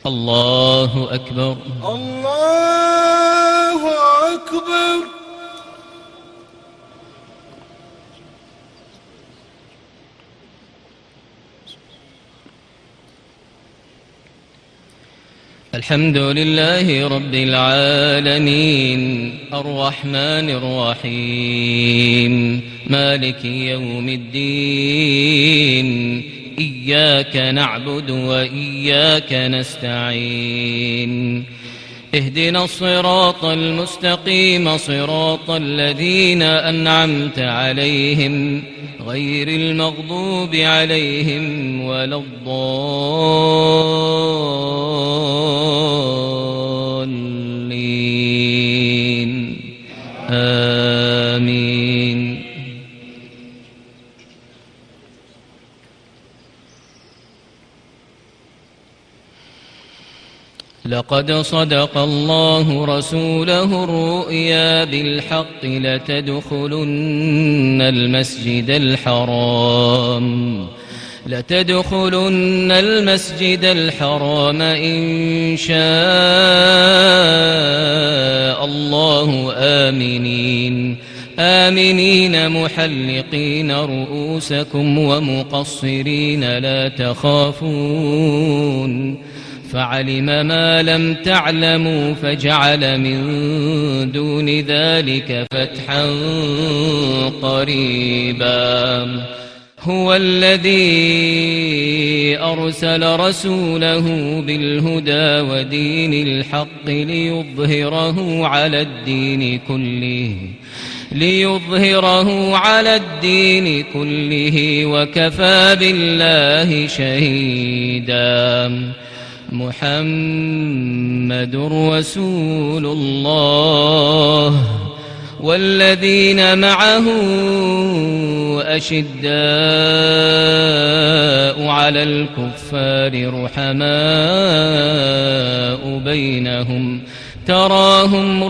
الله أكبر. الله أكبر. الحمد لله رب العالمين الرحمن الرحيم مالك يوم الدين إياك نعبد وإياك نستعين اهدنا الصراط المستقيم صراط الذين أنعمت عليهم غير المغضوب عليهم ولا الضالين آمين. لقد صدق الله رسوله الرؤيا بالحق لتدخلن المسجد الحرام إن شاء الله آمنين محلقين رؤوسكم ومقصرين لا تخافون فعلم ما لم تعلموا فجعل من دون ذلك فتحا قريبا. هو الذي أرسل رسوله بالهدى ودين الحق ليظهره على الدين كله وكفى بالله شهيدا. محمد رسول الله والذين معه أشداء على الكفار رحماء بينهم تراهم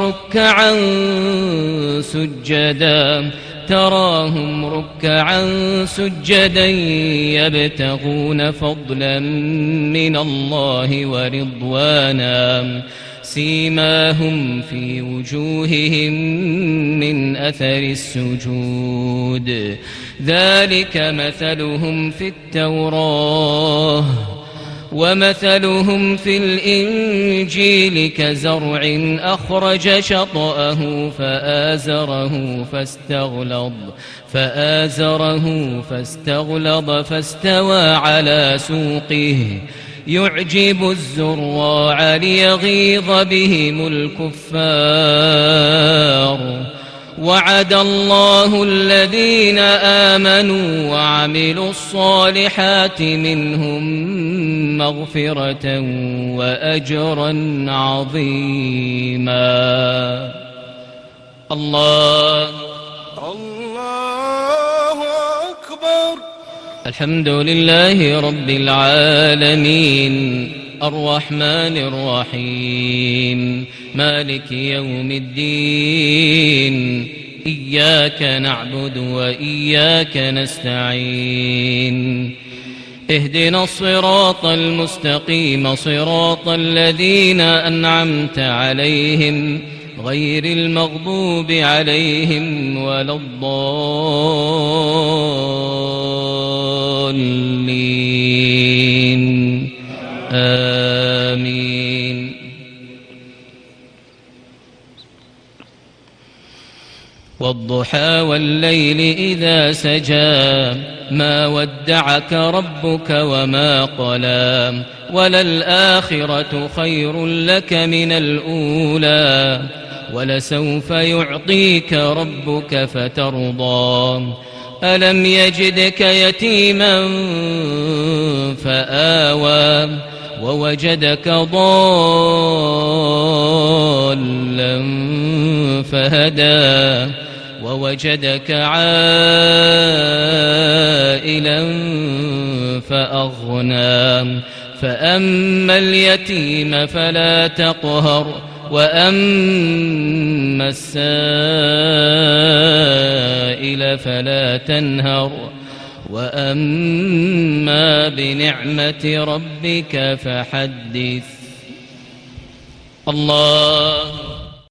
ركعا سجدا يبتغون فضلا من الله ورضوانا سيماهم في وجوههم من أثر السجود ذلك مثلهم في التوراة ومثلهم في الإنجيل كزرع أخرج شطأه فآزره فاستغلظ فاستوى على سوقه يعجب الزراع ليغيظ بهم الكفار. وعد الله الذين آمنوا وعملوا الصالحات منهم مغفرة وأجرا عظيما. الله أكبر. الحمد لله رب العالمين الرحمن الرحيم مالك يوم الدين إياك نعبد وإياك نستعين اهدنا الصراط المستقيم صراط الذين أنعمت عليهم غير المغضوب عليهم ولا الضالين آمين. والضحى والليل إذا سجى ما ودعك ربك وما قلى وللآخرة خير لك من الأولى ولسوف يعطيك ربك فترضى. ألم يجدك يتيما فآوى ووجدك ضالا فهدى ووجدك عائلا فأغنى. فأما اليتيم فلا تقهر وأما السائل فلا تنهر وأما بنعمة ربك فحدث. الله